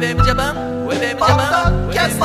WebM ジャパン WebM ジャパンキャステ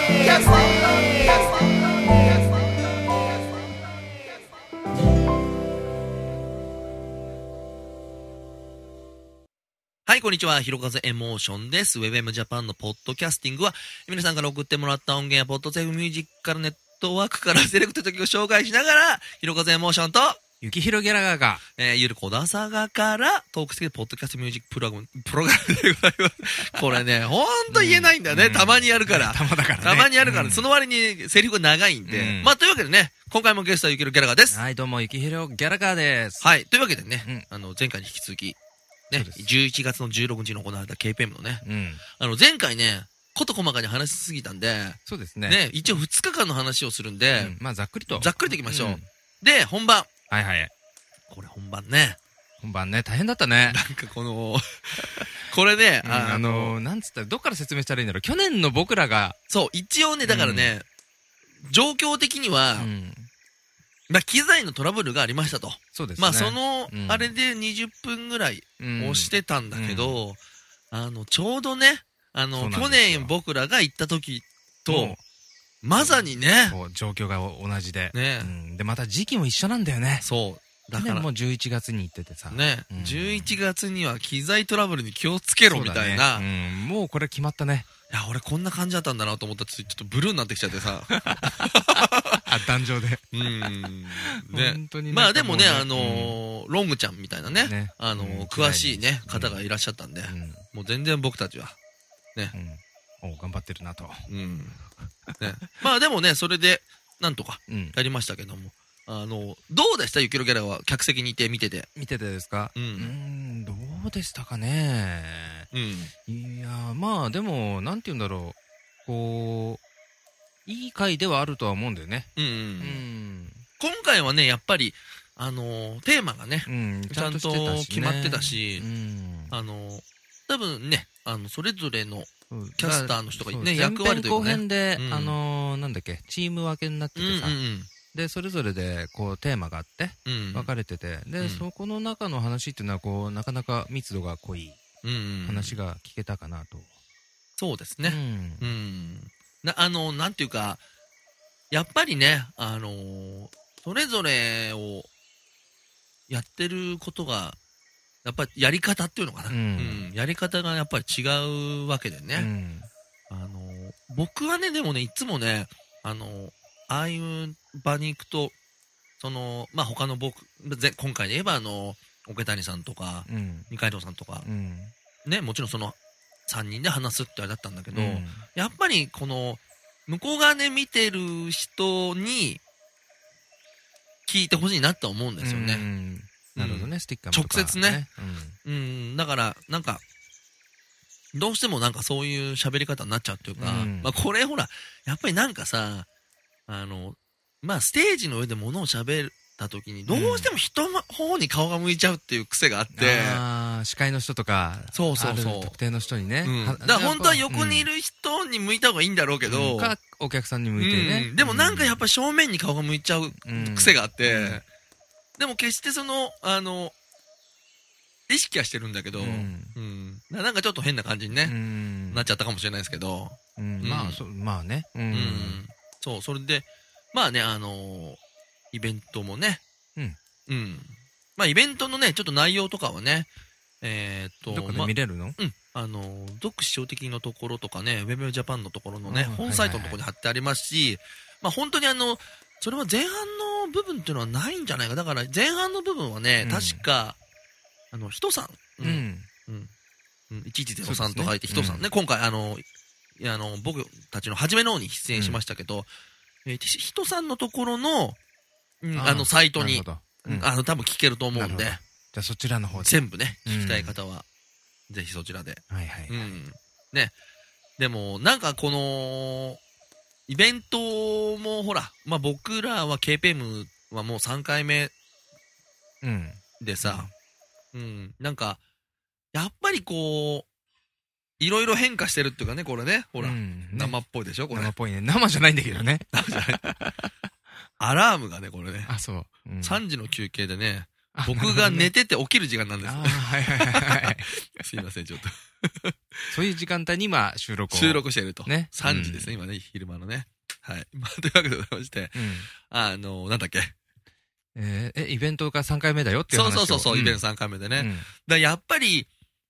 はい、こんにちは。ひろかぜエモーションです。WebM ジャパンのポッドキャスティングは、皆さんから送ってもらった音源やポッドセーフミュージックネットワークからセレクト曲を紹介しながら、ひろかぜエモーションと、 ゆきひろギャラガーが、 ゆるこださがからトークスキルポッドキャストミュージックプログラムでございます。これね、ほんと言えないんだよね。たまにやるから。 たまだからね。 たまにやるから、その割にセリフが長いんで。まあ、というわけでね、今回もゲストはゆきひろギャラガーです。 はい、どうも、ゆきひろギャラガーです。 はい、というわけでね、前回に引き続き、ね、11月の16日に行われた KPM のね、前回ね、こと細かに話しすぎたんで、 そうですね。 ね、一応2日間の話をするんで、 まあ、ざっくりと。 ざっくりといきましょう。で、本番。 はいはい。 これ本番ね。 本番ね、大変だったね。 なんかこの、これね、 なんつったら、どっから説明したらいいんだろう。去年の僕らが。 そう、一応ね、だからね、状況的には、まあ、機材のトラブルがありましたと。 そうですね。 まあ、その、あれで20分ぐらい押してたんだけど、ちょうどね、去年僕らが行った時と、まさにね。 そう、状況が同じで。 ね。 で、また時期も一緒なんだよね。 そう。 だからもう11月に行っててさ。 ね。11月には機材トラブルに気をつけろみたいな。 もうこれ決まったね。 いや、俺こんな感じだったんだなと思ったらちょっとブルーになってきちゃってさ。 あ、壇上で。 ね。本当に。まあでもね、ロングちゃんみたいなね、詳しいね、方がいらっしゃったんで、もう全然僕たちは、ね。 頑張ってるなと。 ね。まあでもね、それで、なんとか、やりましたけども。どうでしたゆきろギャラは客席にいて見てて。 見ててですか？どうでしたかね。いや、まあでも、なんて言うんだろう。こう、いい回ではあるとは思うんだよね。 今回はね、やっぱり、テーマがね、ちゃんと決まってたし、多分ね、それぞれのキャスターの人がね、役割というかね。 前編後編で、なんだっけ、チーム分けになっててさ、で、それぞれで、こう、テーマがあって、分かれてて、で、そこの中の話っていうのは、こう、なかなか密度が濃い話が聞けたかなと。 そうですね。なんていうか、やっぱりね、それぞれをやってることが、やっぱりやり方っていうのかな。やり方がやっぱり違うわけでね。僕はね、でもね、いつもね、ああいう場に行くと、まあ、他の今回で言えば桶谷さんとか、二階堂さんとか、ね、もちろんその3人で話すってあれだったんだけど、やっぱりこの、向こう側で見てる人に、聞いてほしいなと思うんですよね。 なるほどね、スティッカーも直接ね。だから、なんか、どうしてもなんかそういう喋り方になっちゃうっていうか、まあこれほら、やっぱりなんかさ、まあステージの上で物を喋った時に、どうしても人の方に顔が向いちゃうっていう癖があって、 司会の人とか、 そう特定の人にね。 だから本当は横にいる人に向いた方がいいんだろうけど、 お客さんに向いてね。 でもなんかやっぱり正面に顔が向いちゃう癖があって、でも決して意識はしてるんだけど、なんかちょっと変な感じにね、なっちゃったかもしれないですけど、 まあね。 そう、それで、まあね、イベントもね、まあイベントのね、ちょっと内容とかはね、 どこで見れるの？ 読書的のところとかね、WebMジャパンのところのね、本サイトのところに貼ってありますし、まあ本当にそれは前半の部分っていうのはないんじゃないか。だから前半の部分はね、確か、人さん。1103と書いて人さんね。今回僕たちの初めの方に出演しましたけど、人さんのところの、サイトに、多分聞けると思うんで。じゃあそちらの方で。 全部ね、聞きたい方は、ぜひそちらで。ね。でも、なんかこの、イベントもほら、まあ僕らは KPM はもう3回目でさ、なんか、やっぱりこう、いろいろ変化してるっていうかね、これね、ほら、生っぽいでしょ、これ。 生っぽいね。生じゃないんだけどね。 アラームがね、これね。 そう。 3時の休憩でね、 僕が寝てて起きる時間なんです。 はいはいはい。 すいません、ちょっと。 そういう時間帯に今収録していると。ね。3時ですね、今ね、昼間のね。はい。まあ、というわけでございまして、なんだっけ。 イベントが3回目だよっていう話を。 そう、イベント3回目でね。だやっぱり、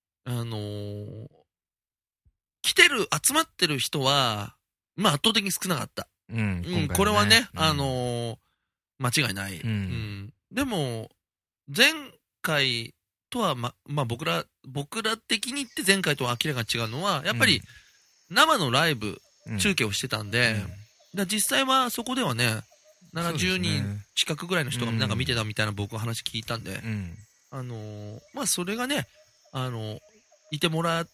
集まってる人は、まあ圧倒的に少なかった。これはね、間違いない。でも、前回とは、まあ僕ら的に言って前回とは明らかに違うのは、やっぱり生のライブ、中継をしてたんで、実際はそこではね、70人近くぐらいの人がなんか見てたみたいな僕は話聞いたんで、まあそれがね、いてもら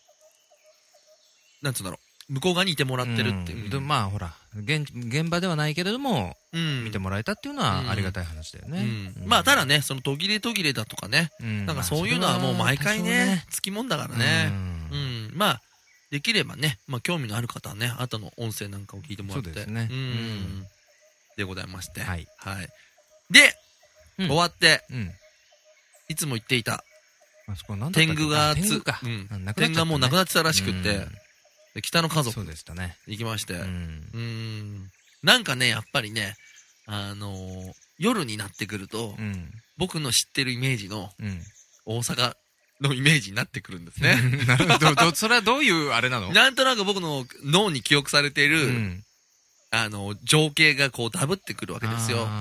なんつうんだろう、向こう側にいてもらってるっていう。 まあほら、現場ではないけれども、見てもらえたっていうのはありがたい話だよね。 まあただね、その途切れだとかね、なんかそういうのはもう毎回ね、つきもんだからね。まあ、できればね、まあ興味のある方はね、後の音声なんかを聞いてもらって。そうですね。でございまして。はい。で、終わって、いつも言っていた、天狗がもうなくなってたらしくって、北の家族行きまして、なんかね、やっぱりね、夜になってくると、僕の知ってるイメージの大阪のイメージになってくるんですね。 なるほど。それはどういうあれなの？ なんとなく僕の脳に記憶されている、情景がこうダブってくるわけですよ。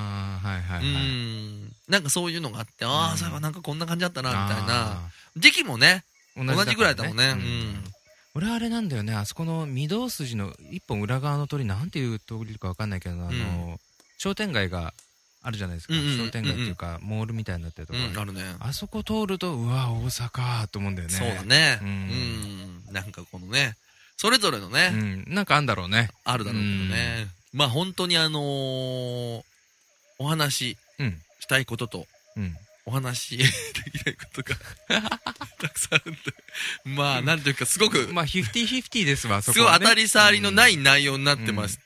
なんかそういうのがあって、ああ、そういえばなんかこんな感じだったな、みたいな。時期もね、同じぐらいだもんね。 俺はあれなんだよね、あそこの御堂筋の一本裏側の通り、なんていう通りかわかんないけど、商店街があるじゃないですか。商店街っていうか、モールみたいになってるところ。 あるね。 あそこ通ると、うわ、大阪と思うんだよね。 そうだね。なんかこのね、それぞれのね。 なんかあんだろうね。 あるだろうけどね。まあ本当にお話したいことと、お話できないことがたくさんあるんで。まあ、なんていうか、すごく。 まあ、50-50ですわ、そこは、ね。すごい当たり障りのない内容になってまして、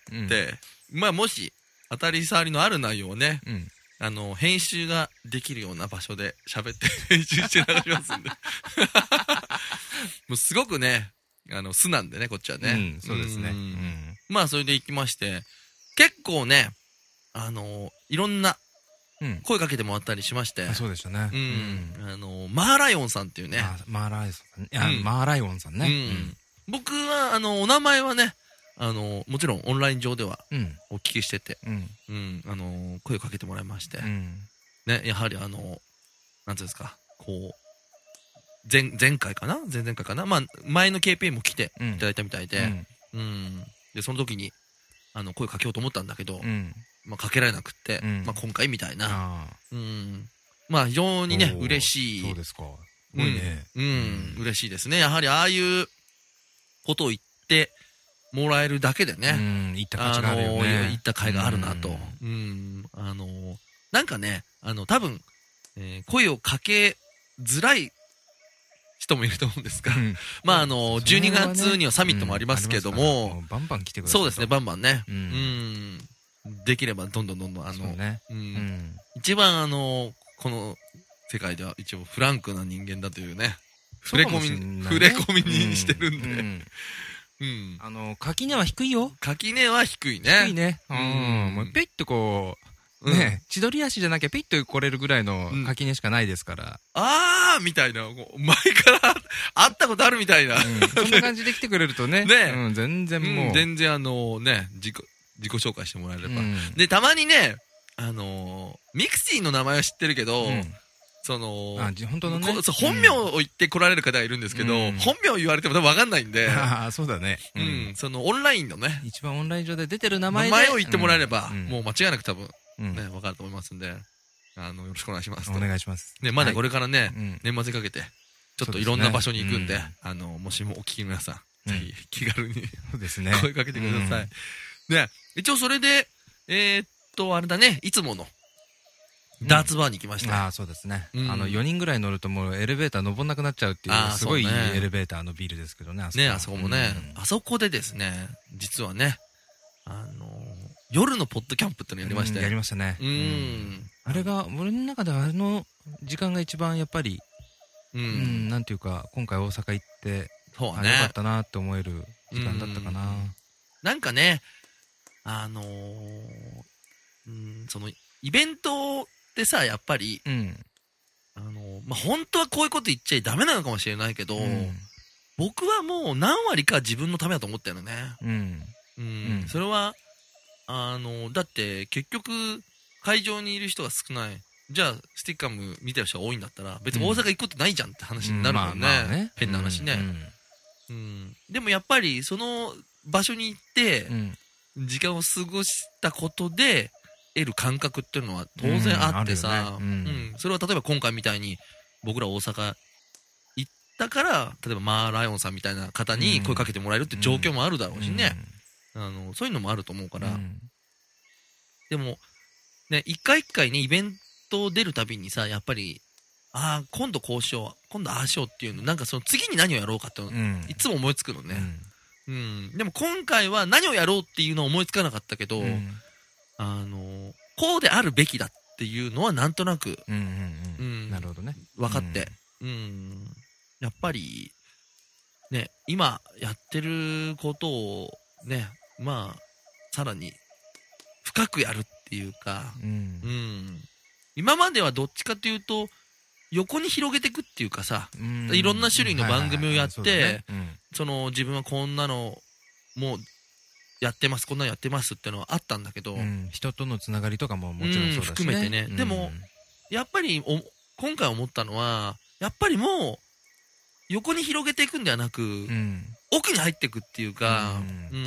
まあ、もし、当たり障りのある内容をね、編集ができるような場所で喋って編集して流しますんで。もうすごくね、素なんでね、こっちはね。 そうですね。 まあ、それで行きまして、結構ね、いろんな、声かけてもらったりしまして。 そうでしたね。 マーライオンさんっていうね。 マーライオンさんね。 僕は、お名前はね、もちろんオンライン上ではお聞きしてて、声をかけてもらいまして、ね、やはりなんていうんですか、こう、前回かなまあ、前の KPA も来ていただいたみたいで、で、その時に、声かけようと思ったんだけど、まあ、かけられなくって、まあ、今回みたいな。まあ、非常にね、嬉しい。 そうですか。すごいね。 嬉しいですね。やはり、ああいうことを言ってもらえるだけでね。 言った価値があるよね。 言った甲斐があるなと。なんかね、多分、声をかけづらい人もいると思うんですが、まあ、12月にはサミットもありますけども、 バンバン来てください。 そうですね、バンバンね。できればどんどん一番この世界では一応フランクな人間だというね、触れ込みにしてるんで。 垣根は低いよ。 垣根は低いね。 低いね。もうピッとこう、ね、千鳥足じゃなきゃピッと来れるぐらいの垣根しかないですから。 あーみたいな、前から会ったことあるみたいな。 そんな感じで来てくれるとね。ね。全然もう。 全然ね、自己紹介してもらえれば。で、たまにね、ミクシーの名前は知ってるけど、 本当のね。 本名を言って来られる方がいるんですけど、本名を言われても多分わかんないんで。 そうだね。 オンラインのね。 一番オンライン上で出てる名前を言ってもらえれば、もう間違いなく多分、ね、わかると思いますんで、よろしくお願いします。 お願いします。 ね、まだこれからね、年末にかけて、ちょっといろんな場所に行くんで、もしもお聞きの皆さん、ぜひ気軽に声かけてください。で、一応それで、あれだね、いつもの、ダーツバーに行きました。 そうですね。4人ぐらい乗るともうエレベーター登んなくなっちゃうっていう、すごいいいエレベーターのビルですけどね、 あそこもね。あそこでですね、実はね、夜のポッドキャンプってのやりましたよ。 やりましたね。 あれが、俺の中ではあの時間が一番やっぱり、なんていうか、今回大阪行って、 そうね。 よかったなって思える時間だったかな。 なんかね、その、イベントってさ、やっぱり、本当はこういうこと言っちゃダメなのかもしれないけど、僕はもう何割か自分のためだと思ってるのね。それは、だって結局、会場にいる人が少ない。じゃあ、スティッカム見てる人が多いんだったら、別に大阪行くことないじゃんって話になるもんね。変な話ね。でもやっぱり、その場所に行って、時間を過ごしたことで、得る感覚っていうのは当然あってさ、それは例えば今回みたいに、僕ら大阪行ったから、例えばマーライオンさんみたいな方に声かけてもらえるって状況もあるだろうしね。そういうのもあると思うから。でも、ね、一回一回ね、イベント出るたびにさ、やっぱり、今度こうしよう、今度ああしようっていうの、なんかその次に何をやろうかっていつも思いつくのね。でも今回は何をやろうっていうのは思いつかなかったけど、こうであるべきだっていうのはなんとなく、 なるほどね。 分かって、やっぱり、ね、今やってることをね、さらに深くやるっていうか、今まではどっちかというと、横に広げていくっていうかさ、いろんな種類の番組をやって、自分はこんなのもうやってます、こんなのやってますってのはあったんだけど、 人とのつながりとかももちろんそうだしね。 含めてね。でも、やっぱり今回思ったのは、やっぱりもう、横に広げていくんではなく、奥に入っていくっていうか、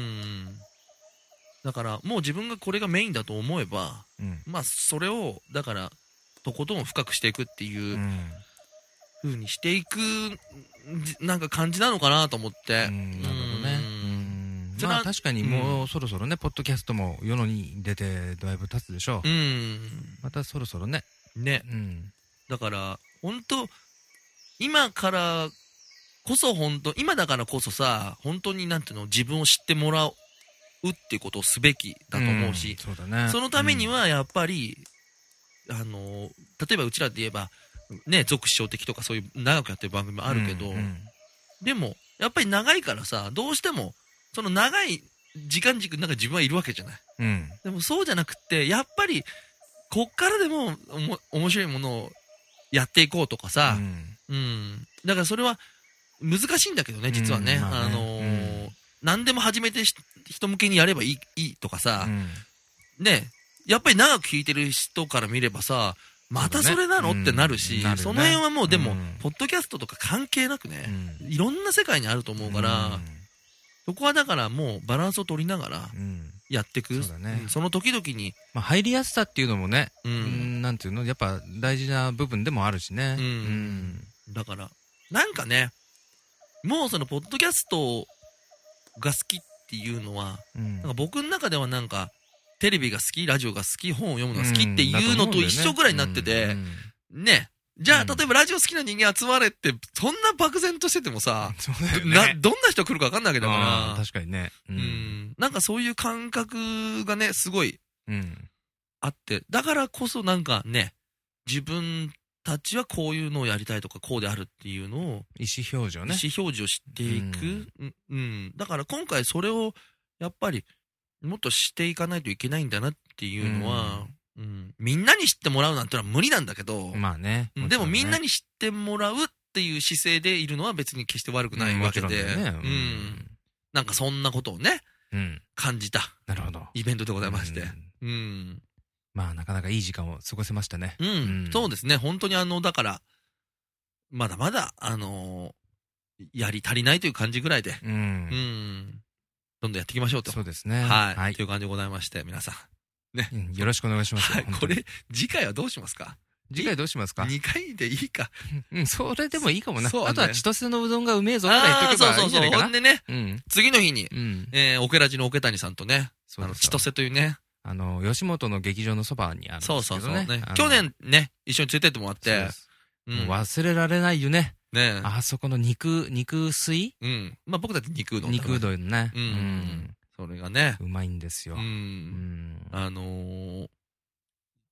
だからもう自分がこれがメインだと思えば、それを、だから、とことん深くしていくっていう風にしていく、なんか感じなのかなと思って。 なるほどね。確かにもうそろそろね、ポッドキャストも世に出てだいぶ経つでしょう。またそろそろね。 だから、本当今からこそ今だからこそさ、本当になんていうの、自分を知ってもらうっていうことをすべきだと思うし、そのためにはやっぱり、例えばうちらで言えば、ね、俗師匠的とかそういう長くやってる番組もあるけど、でも、やっぱり長いからさ、どうしても、その長い時間軸の中に自分はいるわけじゃない。でもそうじゃなくて、やっぱり、こっからでも面白いものをやっていこうとかさ、だからそれは難しいんだけどね、実はね。何でも始めて人向けにやればいいとかさ、ね、やっぱり長く聞いてる人から見ればさ、またそれなのってなるし、その辺はもうでも、ポッドキャストとか関係なくね、いろんな世界にあると思うから、そこはだからもうバランスを取りながらやっていく。その時々に。 入りやすさっていうのもね、なんていうの、やっぱ大事な部分でもあるしね。 だから、なんかね、もうそのポッドキャストが好きっていうのは、なんか僕の中ではなんか、テレビが好き、ラジオが好き、本を読むのが好きっていうのと一緒ぐらいになってて、ね。じゃあ、例えばラジオ好きな人間集まれって、そんな漠然としててもさ、どんな人来るか分かんないわけだから。 確かにね。 なんかそういう感覚がね、すごい、あって、だからこそなんかね、自分たちはこういうのをやりたいとか、こうであるっていうのを、 意思表示をね。 意思表示をしていく。だから今回それを、やっぱり、もっとしていかないといけないんだなっていうのは、みんなに知ってもらうなんてのは無理なんだけど、でもみんなに知ってもらうっていう姿勢でいるのは別に決して悪くないわけで、なんかそんなことをね、感じた。 なるほど。 イベントでございまして。 なかなかいい時間を過ごせましたね。 そうですね。本当にだから、まだまだ、やり足りないという感じぐらいで、どんどんやっていきましょうと。 そうですね。 はい。という感じでございまして、皆さん。ね。 よろしくお願いします。 はい。これ、次回はどうしますか？ 次回どうしますか ？2回でいいか。 それでもいいかもな。あとは千歳のうどんがうめえぞって言っとけばいいんじゃないかな。 ほんでね、次の日に、オケラジのオケ谷さんとね、千歳というね、 吉本の劇場のそばにあるんですけどね。 去年ね、一緒に連れてってもらって、 忘れられないよね。 ね、 あそこの肉水？ 僕たち肉うどん。 肉うどんね。 それがね。 うまいんですよ。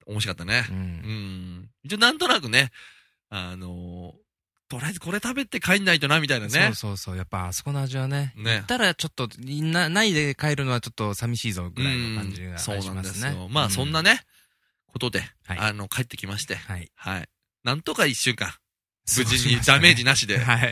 面白かったね。一応なんとなくね、とりあえずこれ食べて帰んないとな、みたいなね。 そう。やっぱあそこの味はね。行ったらちょっと、ないで帰るのはちょっと寂しいぞ、ぐらいの感じがしますね。そうなんですよ。 まあ、そんなね、ことで、帰ってきまして。はい。なんとか1週間、無事にダメージなしで。はい。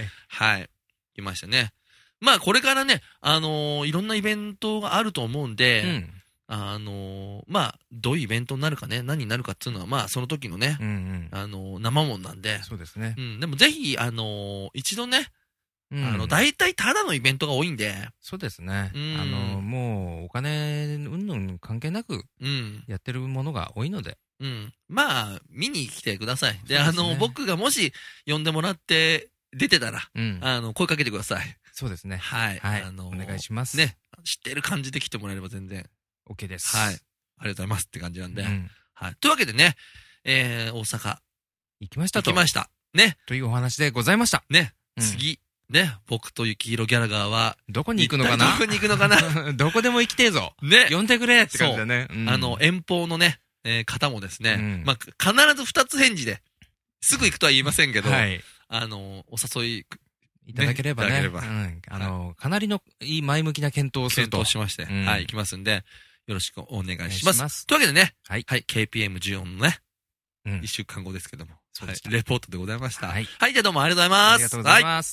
来ましたね。まあ、これからね、いろんなイベントがあると思うんで、まあ、どういうイベントになるかね、何になるかっていうのは、まあ、その時のね、生もんなんで。 そうですね。 でもぜひ、一度ね、大体ただのイベントが多いんで。 そうですね。もう、お金、うんぬん関係なく、やってるものが多いので。 まあ、見に来てください。で、僕がもし呼んでもらって出てたら、声かけてください。 そうですね。 はい。 お願いします。 ね。知ってる感じで来てもらえれば全然。 OK です。 はい。ありがとうございますって感じなんで。はい。というわけでね、大阪。 行きましたと。 行きました。ね。 というお話でございました。 ね。次。ね。僕と雪広ギャラガーは。 どこに行くのかなどこに行くのかなどこでも行きてえぞ。 ね。 呼んでくれって感じだね。 遠方のね、方もですね。まあ、必ず二つ返事で、すぐ行くとは言いませんけど、はい。お誘い、 いただければね。かなりのいい前向きな検討をすると。 検討しまして。はい。行きますんで、よろしくお願いします。というわけでね。はい。KPM14 のね。1週間後ですけども。はい。レポートでございました。はい。はい。じゃあどうもありがとうございます。 ありがとうございます。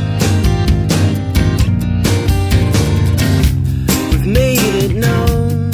Made it known